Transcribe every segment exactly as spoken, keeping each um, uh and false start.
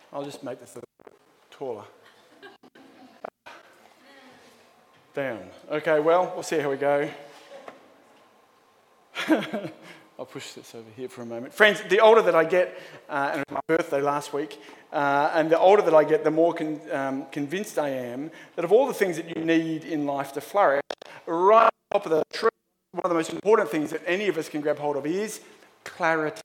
I'll just make this a little taller. Down. Okay, well, we'll see how we go. I'll push this over here for a moment. Friends, the older that I get, uh, and it was my birthday last week, uh, and the older that I get, the more con- um, convinced I am that of all the things that you need in life to flourish, right on top of the tree, one of the most important things that any of us can grab hold of is clarity.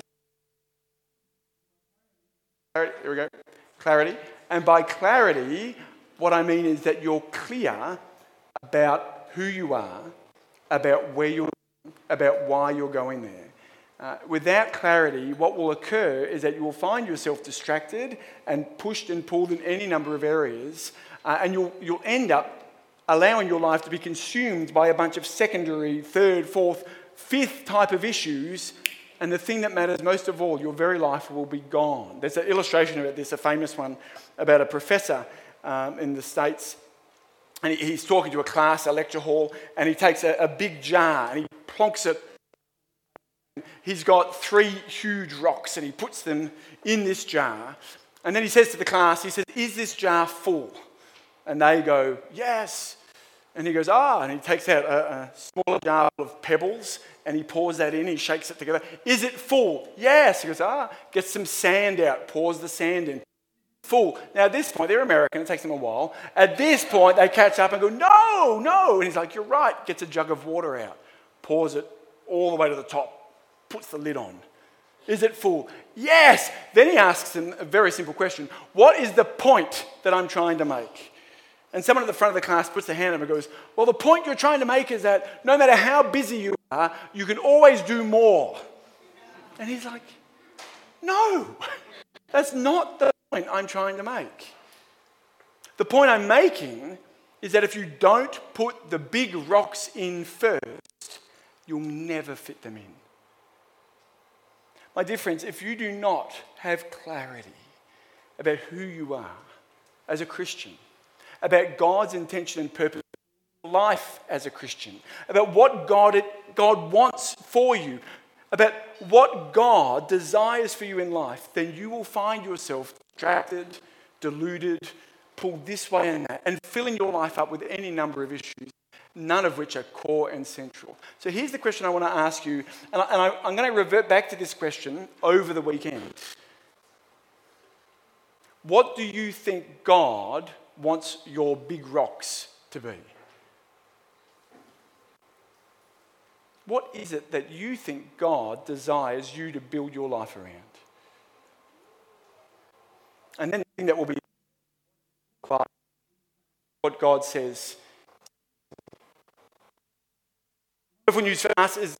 Here we go. Clarity. And by clarity, what I mean is that you're clear about who you are, about where you're going, about why you're going there. Uh, without clarity, what will occur is that you will find yourself distracted and pushed and pulled in any number of areas, uh, and you'll, you'll end up allowing your life to be consumed by a bunch of secondary, third, fourth, fifth type of issues, and the thing that matters most of all, your very life will be gone. There's an illustration about this, a famous one, about a professor um, in the States. And he, he's talking to a class, a lecture hall, and he takes a, a big jar and he plonks it. He's got three huge rocks and he puts them in this jar. And then he says to the class, he says, "Is this jar full?" And they go, "Yes." And he goes, "Ah," and he takes out a, a smaller jar of pebbles and he pours that in, he shakes it together. "Is it full?" "Yes." He goes, "Ah," gets some sand out, pours the sand in. Full. Now at this point, they're American, it takes them a while. At this point, they catch up and go, "No, no." And he's like, "You're right." Gets a jug of water out, pours it all the way to the top, puts the lid on. "Is it full?" "Yes." Then he asks them a very simple question. "What is the point that I'm trying to make?" And someone at the front of the class puts their hand up and goes, "Well, the point you're trying to make is that no matter how busy you are, you can always do more." And he's like, "No, that's not the point I'm trying to make. The point I'm making is that if you don't put the big rocks in first, you'll never fit them in." My dear friends, if you do not have clarity about who you are as a Christian, about God's intention and purpose for life as a Christian, about what God, God wants for you, about what God desires for you in life, then you will find yourself distracted, deluded, pulled this way and that, and filling your life up with any number of issues, none of which are core and central. So here's the question I want to ask you, and, I, and I, I'm going to revert back to this question over the weekend. What do you think God wants your big rocks to be? What is it that you think God desires you to build your life around? And then the thing that will be what God says. Wonderful news for us is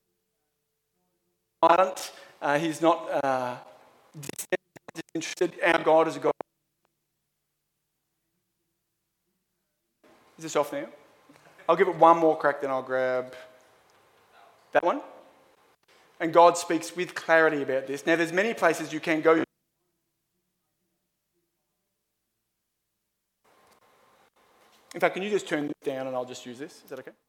silent. Uh, he's not uh, disinterested. Our God is a God. Is this off now? I'll give it one more crack, then I'll grab that one. And God speaks with clarity about this. Now, there's many places you can go. In fact, can you just turn this down and I'll just use this? Is that okay?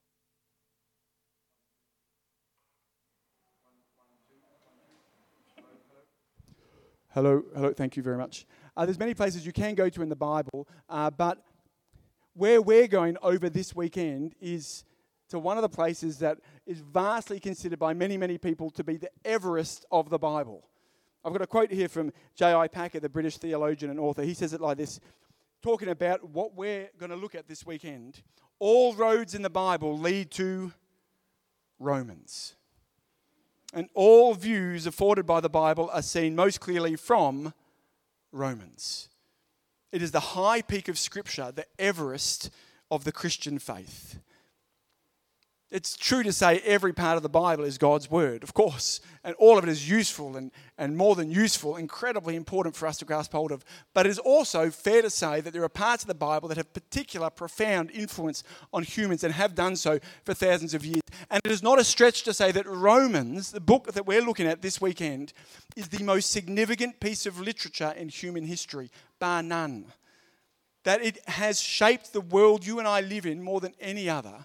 Hello, hello, thank you very much. Uh, there's many places you can go to in the Bible, uh, but where we're going over this weekend is to one of the places that is vastly considered by many, many people to be the Everest of the Bible. I've got a quote here from J I Packer, the British theologian and author. He says it like this, talking about what we're going to look at this weekend. All roads in the Bible lead to Romans. And all views afforded by the Bible are seen most clearly from Romans. It is the high peak of Scripture, the Everest of the Christian faith. It's true to say every part of the Bible is God's word, of course, and all of it is useful and, and more than useful, incredibly important for us to grasp hold of. But it is also fair to say that there are parts of the Bible that have particular, profound influence on humans and have done so for thousands of years. And it is not a stretch to say that Romans, the book that we're looking at this weekend, is the most significant piece of literature in human history, bar none. That it has shaped the world you and I live in more than any other.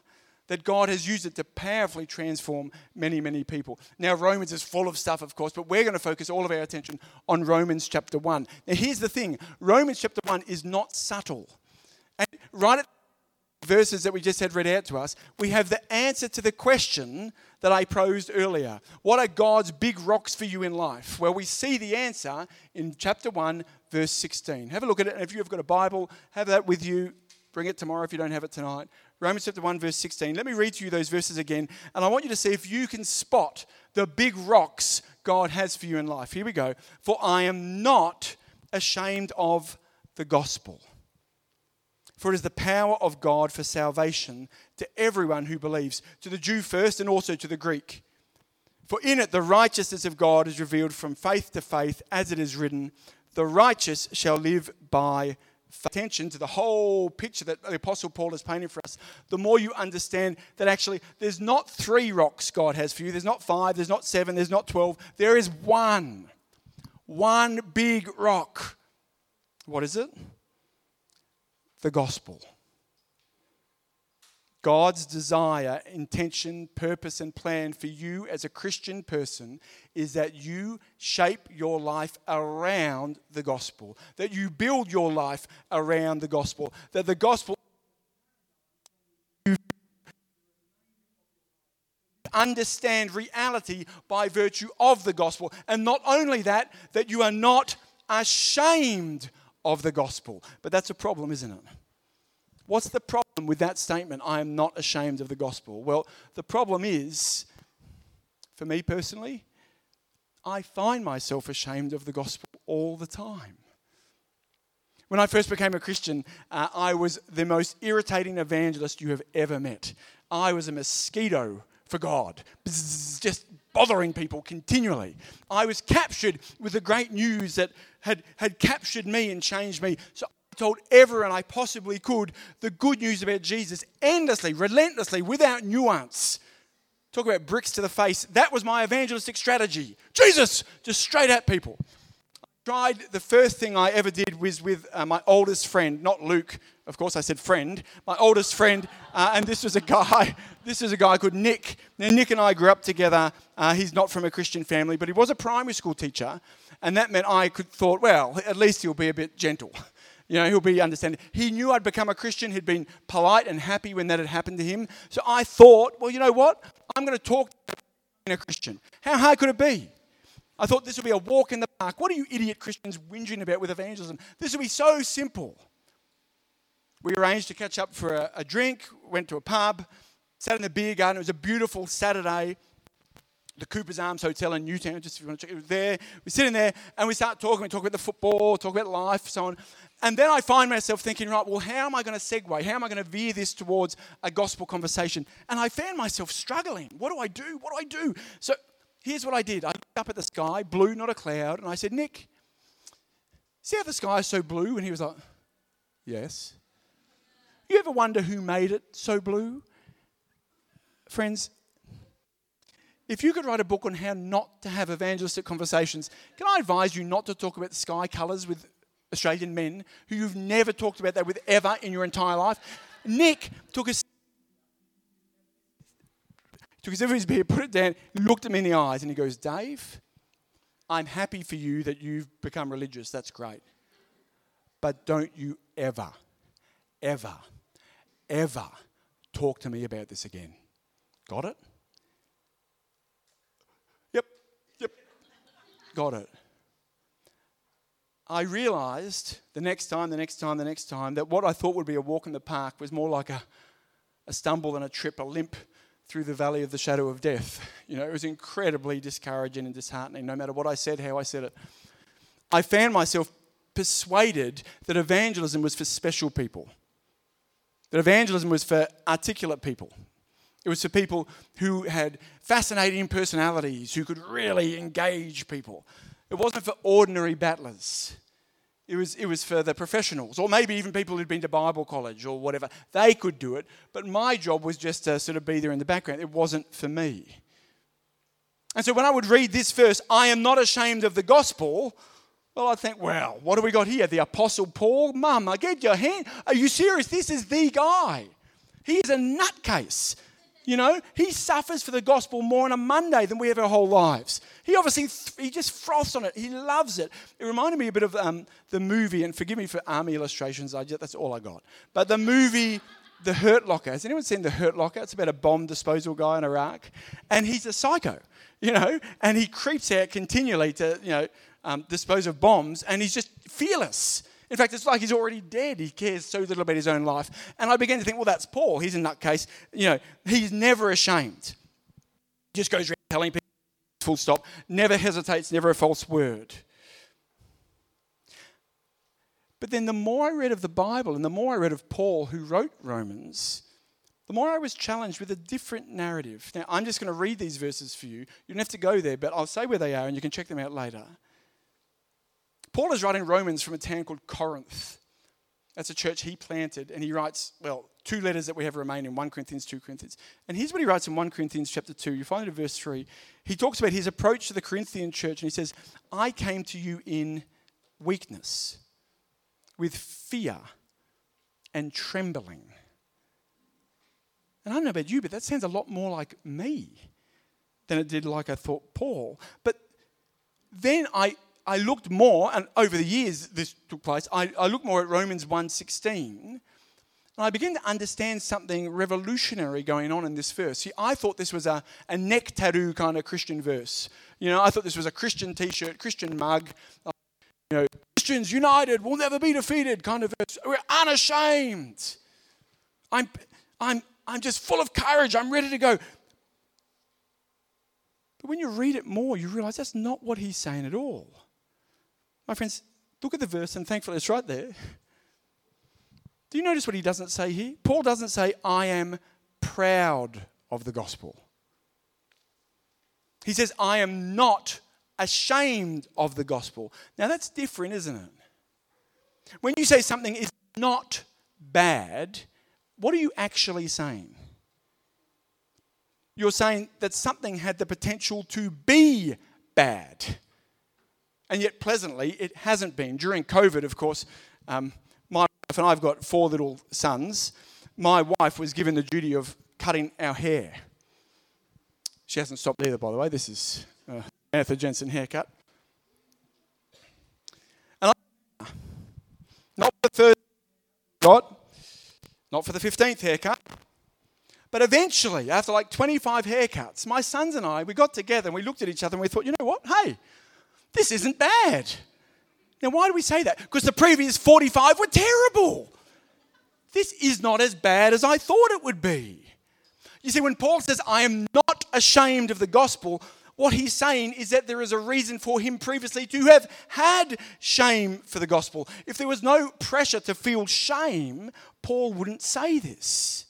that God has used it to powerfully transform many, many people. Now, Romans is full of stuff, of course, but we're going to focus all of our attention on Romans chapter one. Now, here's the thing. Romans chapter one is not subtle. And right at the verses that we just had read out to us, we have the answer to the question that I posed earlier. What are God's big rocks for you in life? Well, we see the answer in chapter one, verse sixteen. Have a look at it. And if you've got a Bible, have that with you. Bring it tomorrow if you don't have it tonight. Romans chapter one, verse sixteen. Let me read to you those verses again. And I want you to see if you can spot the big rocks God has for you in life. Here we go. For I am not ashamed of the gospel. For it is the power of God for salvation to everyone who believes, to the Jew first and also to the Greek. For in it the righteousness of God is revealed from faith to faith, as it is written, the righteous shall live by faith. Attention to the whole picture that the Apostle Paul is painting for us, the more you understand that actually there's not three rocks God has for you. There's not five, there's not seven, there's not twelve. There is one. One big rock. What is it? The gospel. God's desire, intention, purpose, and plan for you as a Christian person is that you shape your life around the gospel, that you build your life around the gospel, that the gospel you understand reality by virtue of the gospel. And not only that, that you are not ashamed of the gospel. But that's a problem, isn't it? What's the problem with that statement, I am not ashamed of the gospel? Well, the problem is, for me personally, I find myself ashamed of the gospel all the time. When I first became a Christian, uh, I was the most irritating evangelist you have ever met. I was a mosquito for God, Bzzz, just bothering people continually. I was captured with the great news that had, had captured me and changed me. So told everyone I possibly could the good news about Jesus endlessly, relentlessly, without nuance. Talk about bricks to the face. That was my evangelistic strategy. Jesus! Just straight at people. I tried, the first thing I ever did was with uh, my oldest friend, not Luke. Of course, I said friend. My oldest friend, uh, and this was a guy, this was a guy called Nick. Now, Nick and I grew up together. Uh, he's not from a Christian family, but he was a primary school teacher, and that meant I could thought, well, at least he'll be a bit gentle. You know, he'll be understanding. He knew I'd become a Christian. He'd been polite and happy when that had happened to him. So I thought, well, you know what? I'm going to talk to a Christian. How hard could it be? I thought this would be a walk in the park. What are you idiot Christians whinging about with evangelism? This would be so simple. We arranged to catch up for a, a drink, went to a pub, sat in the beer garden. It was a beautiful Saturday. The Cooper's Arms Hotel in Newtown, just if you want to check it, was there. We're sitting there and we start talking. We talk about the football, talk about life, so on. And then I find myself thinking, right, well, how am I going to segue? How am I going to veer this towards a gospel conversation? And I found myself struggling. What do I do? What do I do? So here's what I did. I looked up at the sky, blue, not a cloud, and I said, Nick, see how the sky is so blue? And he was like, yes. You ever wonder who made it so blue? Friends, if you could write a book on how not to have evangelistic conversations, can I advise you not to talk about the sky colours with Australian men who you've never talked about that with ever in your entire life? Nick took his took his sip of his beer, put it down, looked at me in the eyes, and he goes, Dave, I'm happy for you that you've become religious. That's great. But don't you ever, ever, ever talk to me about this again. Got it? Yep, yep, got it. I realised the next time, the next time, the next time, that what I thought would be a walk in the park was more like a, a stumble and a trip, a limp through the valley of the shadow of death. You know, it was incredibly discouraging and disheartening, no matter what I said, how I said it. I found myself persuaded that evangelism was for special people, that evangelism was for articulate people. It was for people who had fascinating personalities, who could really engage people. It wasn't for ordinary battlers. It was, it was for the professionals, or maybe even people who'd been to Bible college or whatever. They could do it, but my job was just to sort of be there in the background. It wasn't for me. And so when I would read this verse, I am not ashamed of the gospel, well, I'd think, well, what do we got here? The Apostle Paul? Mum, I get your hand. Are you serious? This is the guy. He is a nutcase. You know, he suffers for the gospel more on a Monday than we have our whole lives. He obviously, he just froths on it. He loves it. It reminded me a bit of um, the movie, and forgive me for army illustrations, I just, that's all I got. But the movie, The Hurt Locker. Has anyone seen The Hurt Locker? It's about a bomb disposal guy in Iraq. And he's a psycho, you know, and he creeps out continually to, you know, um, dispose of bombs, and he's just fearless. In fact, it's like he's already dead. He cares so little about his own life. And I began to think, well, that's Paul. He's a nutcase. You know, he's never ashamed. He just goes around telling people, full stop, never hesitates, never a false word. But then the more I read of the Bible and the more I read of Paul, who wrote Romans, the more I was challenged with a different narrative. Now, I'm just going to read these verses for you. You don't have to go there, but I'll say where they are and you can check them out later. Paul is writing Romans from a town called Corinth. That's a church he planted, and he writes, well, two letters that we have remaining, First Corinthians, Second Corinthians. And here's what he writes in First Corinthians chapter two. You find it in verse three. He talks about his approach to the Corinthian church, and he says, I came to you in weakness, with fear and trembling. And I don't know about you, but that sounds a lot more like me than it did like I thought Paul. But then I... I looked more, and over the years this took place, I, I looked more at Romans one sixteen, and I began to understand something revolutionary going on in this verse. See, I thought this was a, a neck tattoo kind of Christian verse. You know, I thought this was a Christian t-shirt, Christian mug, uh, you know, Christians united, will never be defeated kind of verse. We're unashamed. I'm, I'm, I'm just full of courage. I'm ready to go. But when you read it more, you realize that's not what he's saying at all. My friends, look at the verse, and thankfully it's right there. Do you notice what he doesn't say here? Paul doesn't say, I am proud of the gospel. He says, I am not ashamed of the gospel. Now that's different, isn't it? When you say something is not bad, what are you actually saying? You're saying that something had the potential to be bad. And yet, pleasantly, it hasn't been. During COVID, of course, um, my wife and I have got four little sons. My wife was given the duty of cutting our hair. She hasn't stopped either, by the way. This is a Martha Jensen haircut. And I, not for the third got, not for the fifteenth haircut, but eventually, after like twenty-five haircuts, my sons and I, we got together and we looked at each other and we thought, you know what? Hey, this isn't bad. Now, why do we say that? Because the previous forty-five were terrible. This is not as bad as I thought it would be. You see, when Paul says, I am not ashamed of the gospel, what he's saying is that there is a reason for him previously to have had shame for the gospel. If there was no pressure to feel shame, Paul wouldn't say this.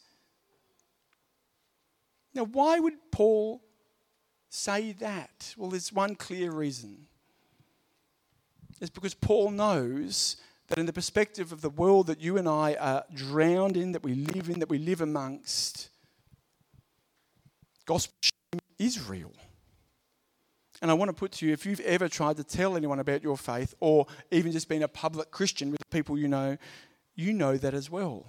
Now, why would Paul say that? Well, there's one clear reason. It's because Paul knows that in the perspective of the world that you and I are drowned in, that we live in, that we live amongst, gospel shame is real. And I want to put to you, if you've ever tried to tell anyone about your faith, or even just been a public Christian with people you know, you know that as well.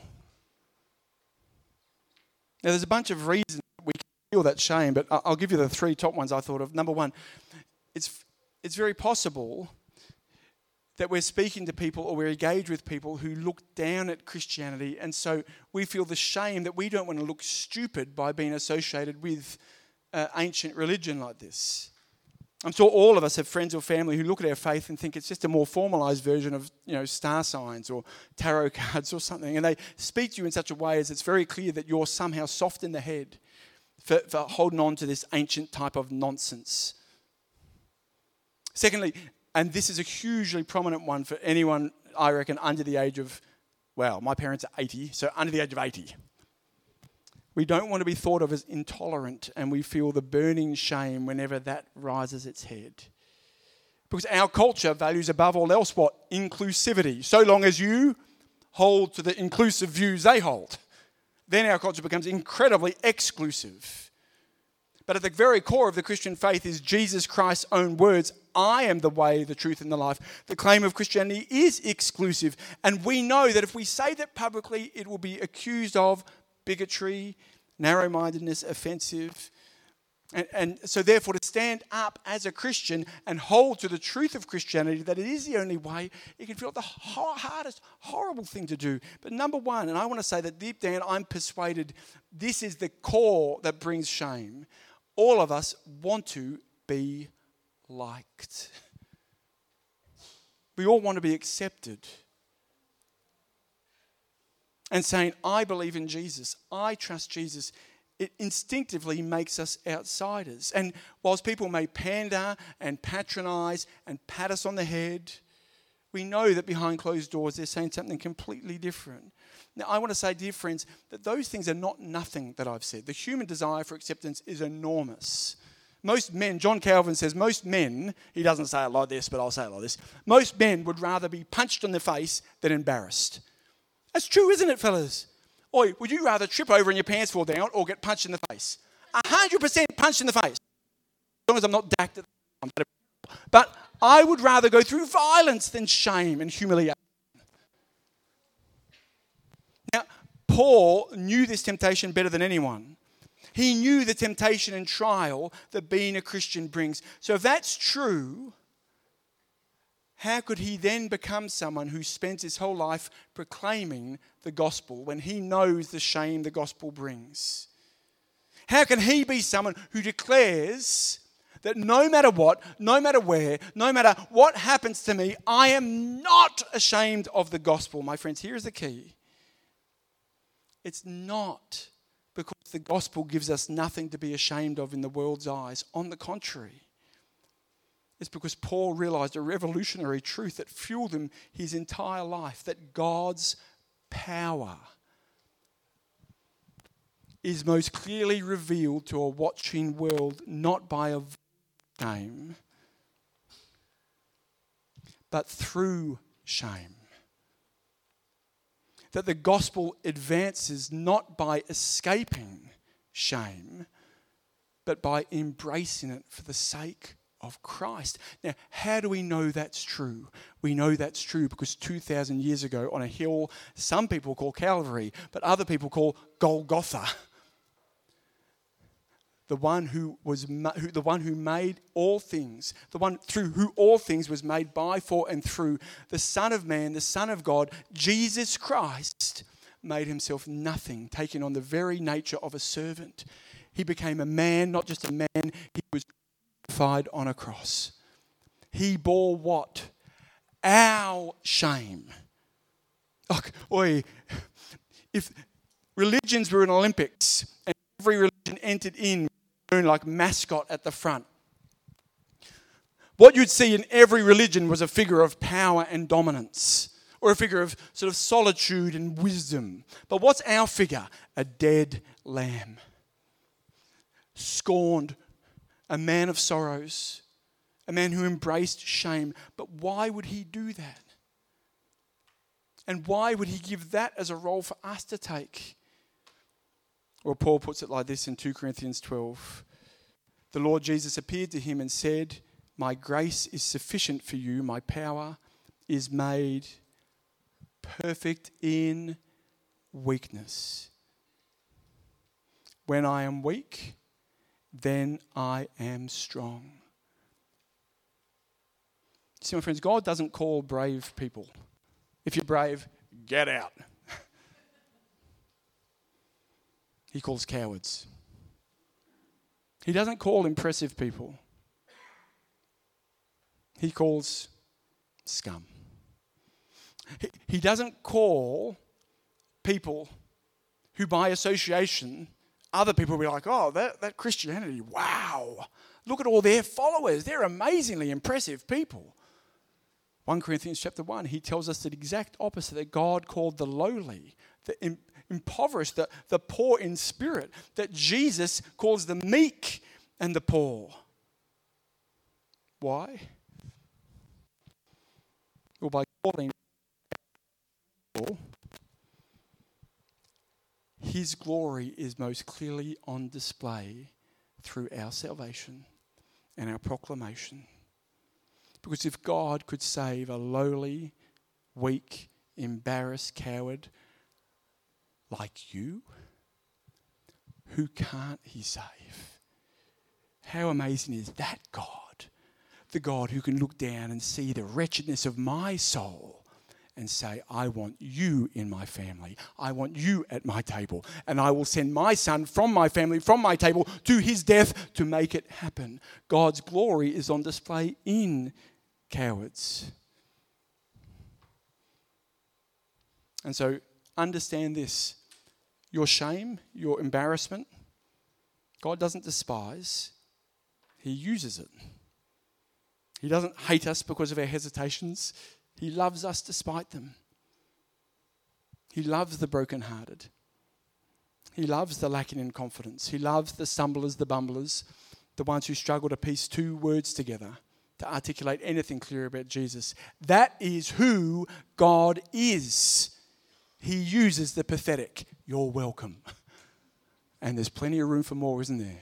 Now, there's a bunch of reasons we can feel that shame, but I'll give you the three top ones I thought of. Number one, it's it's very possible that we're speaking to people or we're engaged with people who look down at Christianity, and so we feel the shame that we don't want to look stupid by being associated with uh, ancient religion like this. I'm sure all of us have friends or family who look at our faith and think it's just a more formalised version of, you know, star signs or tarot cards or something, and they speak to you in such a way as it's very clear that you're somehow soft in the head for, for holding on to this ancient type of nonsense. Secondly, and this is a hugely prominent one for anyone, I reckon, under the age of, well, my parents are eighty, so under the age of eighty. We don't want to be thought of as intolerant, and we feel the burning shame whenever that rises its head. Because our culture values above all else what? Inclusivity. So long as you hold to the inclusive views they hold, then our culture becomes incredibly exclusive. But at the very core of the Christian faith is Jesus Christ's own words, I am the way, the truth, and the life. The claim of Christianity is exclusive, and we know that if we say that publicly, it will be accused of bigotry, narrow-mindedness, offensive. And, and so therefore to stand up as a Christian and hold to the truth of Christianity, that it is the only way, it can feel the hardest, horrible thing to do. But number one, and I want to say that deep down I'm persuaded this is the core that brings shame. All of us want to be liked. We all want to be accepted. And saying, I believe in Jesus, I trust Jesus, it instinctively makes us outsiders. And whilst people may pander and patronise and pat us on the head, we know that behind closed doors they're saying something completely different. Now, I want to say, dear friends, that those things are not nothing that I've said. The human desire for acceptance is enormous. Most men, John Calvin says, most men, he doesn't say it like this, but I'll say it like this, most men would rather be punched in the face than embarrassed. That's true, isn't it, fellas? Oi, would you rather trip over and your pants fall down or get punched in the face? A hundred percent punched in the face. As long as I'm not dacked at the time. But I would rather go through violence than shame and humiliation. Now, Paul knew this temptation better than anyone. He knew the temptation and trial that being a Christian brings. So if that's true, how could he then become someone who spends his whole life proclaiming the gospel when he knows the shame the gospel brings? How can he be someone who declares that no matter what, no matter where, no matter what happens to me, I am not ashamed of the gospel? My friends, here is the key. It's not because the gospel gives us nothing to be ashamed of in the world's eyes. On the contrary, it's because Paul realized a revolutionary truth that fueled him his entire life, that God's power is most clearly revealed to a watching world, not by a shame, but through shame. That the gospel advances not by escaping shame, but by embracing it for the sake of Christ. Now, how do we know that's true? We know that's true because two thousand years ago on a hill some people call Calvary, but other people call Golgotha, the one who was who, the one who made all things, the one through who all things was made by, for, and through, the Son of Man, the Son of God, Jesus Christ, made himself nothing, taking on the very nature of a servant. He became a man, not just a man, he was crucified on a cross. He bore what? Our shame. Oh, oi, if religions were an Olympics and every religion entered in like mascot at the front, what you'd see in every religion was a figure of power and dominance, or a figure of sort of solitude and wisdom. But what's our figure? A dead lamb, scorned, a man of sorrows, a man who embraced shame. But why would he do that? And why would he give that as a role for us to take? Well, Paul puts it like this in two Corinthians twelve. The Lord Jesus appeared to him and said, "My grace is sufficient for you. My power is made perfect in weakness. When I am weak, then I am strong." See, my friends, God doesn't call brave people. If you're brave, get out. He calls cowards. He doesn't call impressive people. He calls scum. He, he doesn't call people who by association, other people will be like, oh, that, that Christianity, wow. Look at all their followers. They're amazingly impressive people. First Corinthians chapter one, he tells us the exact opposite, that God called the lowly, the im- impoverished, the, the poor in spirit, that Jesus calls the meek and the poor. Why? Well, by calling people, his glory is most clearly on display through our salvation and our proclamation. Because if God could save a lowly, weak, embarrassed coward like you, who can't he save? How amazing is that God? The God who can look down and see the wretchedness of my soul and say, I want you in my family. I want you at my table. And I will send my son from my family, from my table, to his death to make it happen. God's glory is on display in cowards. And so understand this. Your shame, your embarrassment, God doesn't despise. He uses it. He doesn't hate us because of our hesitations. He loves us despite them. He loves the brokenhearted. He loves the lacking in confidence. He loves the stumblers, the bumblers, the ones who struggle to piece two words together to articulate anything clear about Jesus. That is who God is. He uses the pathetic. You're welcome. And there's plenty of room for more, isn't there?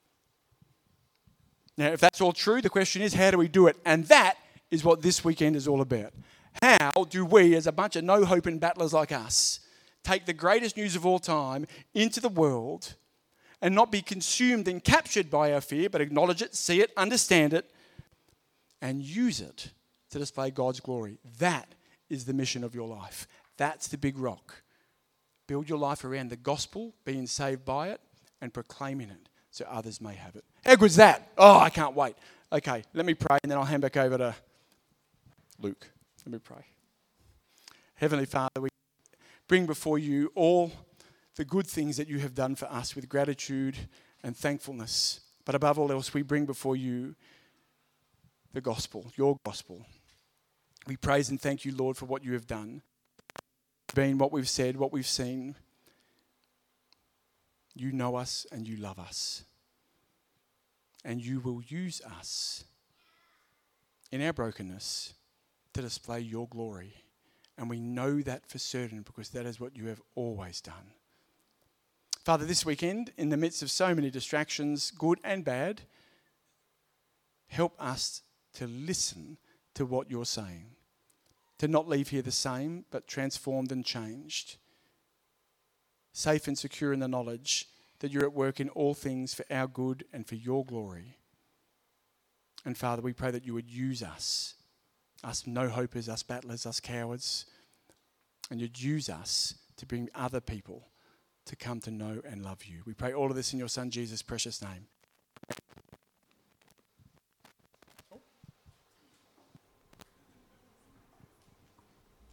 Now, if that's all true, the question is, how do we do it? And that is what this weekend is all about. How do we, as a bunch of no-hoping battlers like us, take the greatest news of all time into the world and not be consumed and captured by our fear, but acknowledge it, see it, understand it, and use it to display God's glory? That is the mission of your life. That's the big rock. Build your life around the gospel, being saved by it, and proclaiming it so others may have it. How good's that? Oh, I can't wait. Okay, let me pray, and then I'll hand back over to Luke. Let me pray. Heavenly Father, we bring before you all the good things that you have done for us with gratitude and thankfulness. But above all else, we bring before you the gospel, your gospel. We praise and thank you, Lord, for what you have done. Being what we've said, what we've seen. You know us and you love us. And you will use us in our brokenness to display your glory. And we know that for certain because that is what you have always done. Father, this weekend, in the midst of so many distractions, good and bad, help us to listen to what you're saying. To not leave here the same, but transformed and changed. Safe and secure in the knowledge that you're at work in all things for our good and for your glory. And Father, we pray that you would use us, us no-hopers, us battlers, us cowards, and you'd use us to bring other people to come to know and love you. We pray all of this in your Son Jesus' precious name.